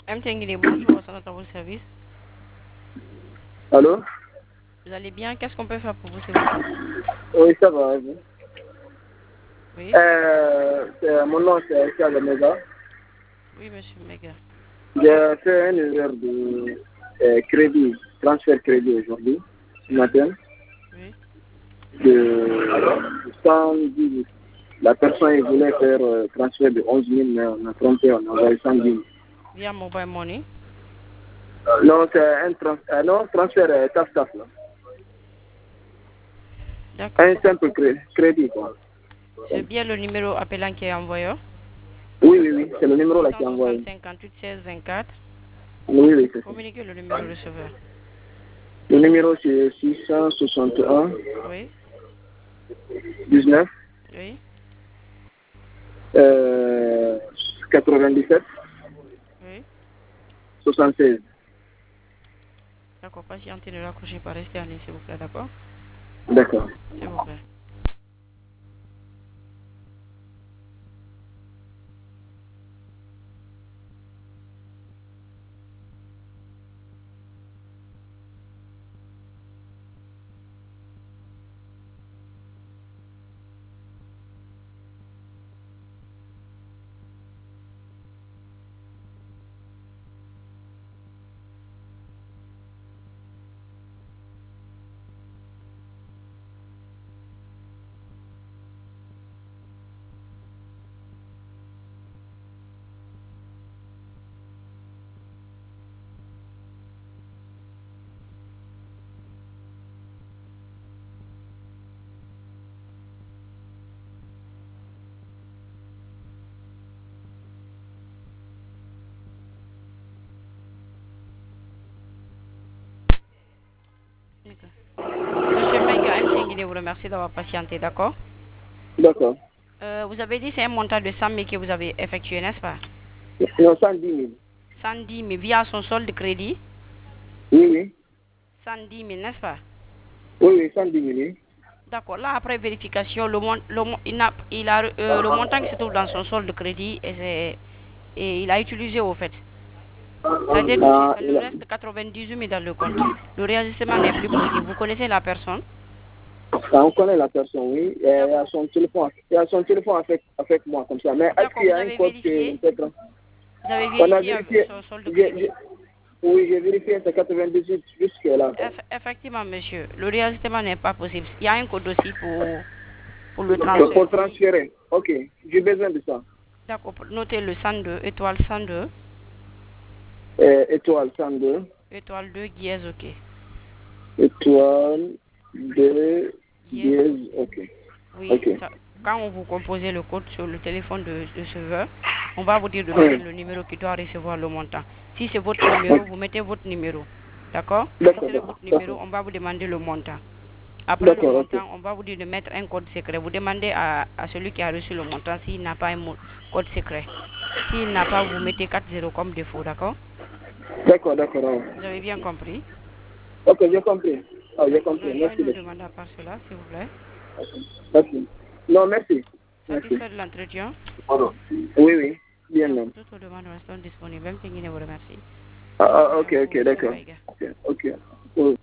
Mtengine, bonjour, ça à votre service. Allô? Vous allez bien? Qu'est-ce qu'on peut faire pour vous, s'il vous plaît? Oui, ça va. Oui, Mon nom, c'est Charles Mega. oui, monsieur Mega. J'ai fait une erreur de crédit, transfert crédit aujourd'hui, ce matin, Oui. de 110 000. La personne il voulait faire transfert de 11 000, mais on a trompé, on a envoyé 110 000. Via mobile money. Non, c'est un non, transfert taf-taf, là. D'accord. Un simple crédit, quoi. C'est bien le numéro appelant qui est envoyé. Oui, oui, oui, c'est le numéro là qui est envoyé. 660 58 16 24. Oui, oui, c'est ça. Communiquez le numéro receveur. Le numéro c'est 661 Oui, 19 oui, 97 oui. 76. D'accord, patientez, ne raccrochez pas, restez en ligne, s'il vous plaît, d'accord? D'accord. S'il vous plaît. D'accord. Monsieur Mega, Mtengine vous remercie d'avoir patienté, d'accord? D'accord. Vous avez dit c'est un montant de 100 000 que vous avez effectué, n'est-ce pas? Non, 110 000. 110 000 via son solde de crédit. Oui, oui. 110 000, n'est-ce pas? Oui, oui, 110 000. Oui. D'accord. Là, après vérification, le montant qui se trouve dans son solde de crédit, et il a utilisé au fait. Ça a été touché. Ah, Ça lui reste 98 000 dans le compte. Le réajustement n'est plus possible. Vous connaissez la personne? on connaît la personne, oui. Il y a D'accord. son téléphone, avec moi, comme ça. Mais est-ce D'accord. qu'il y Vous a un avez code vérifié? que peut-être. Vous avez On a vérifié vérifié. son solde de crédit? J'ai- oui, j'ai vérifié, c'est 98 jusque-là. Effectivement, monsieur. Le réajustement n'est pas possible. Il y a un code aussi pour le Pour transfert. transférer. Ok, j'ai besoin de ça. D'accord. Notez le 102, étoile 102, Étoile 102. étoile 2, dièse, OK. Étoile 2, Dièse, 10, ok. oui. Ok. Quand on vous composez le code sur le téléphone de serveur, on va vous dire de mettre le numéro qui doit recevoir le montant. Si c'est votre numéro, vous mettez votre numéro. D'accord? Si D'accord, c'est votre numéro, d'accord. on va vous demander le montant. Après le D'accord, ok. montant, on va vous dire de mettre un code secret. Vous demandez à celui qui a reçu le montant s'il n'a pas un code secret. S'il n'a pas, vous mettez 40 comme défaut, d'accord? D'accord, d'accord. Ouais. Vous avez bien compris? Ok, j'ai compris. Ah, j'ai D'accord. compris. N'avez pas Merci une autre beaucoup. demande à part cela, s'il vous plaît. Merci. Non, merci. Merci. Satisfait de l'entretien? Pardon. Oui, oui. Bien D'accord. même. Toutes vos demandes restent disponibles. Même si vous remercie. Ah, Bonne ah, journée ok, à vous, ok, monsieur d'accord. Maïga. Ok, ok. Oui.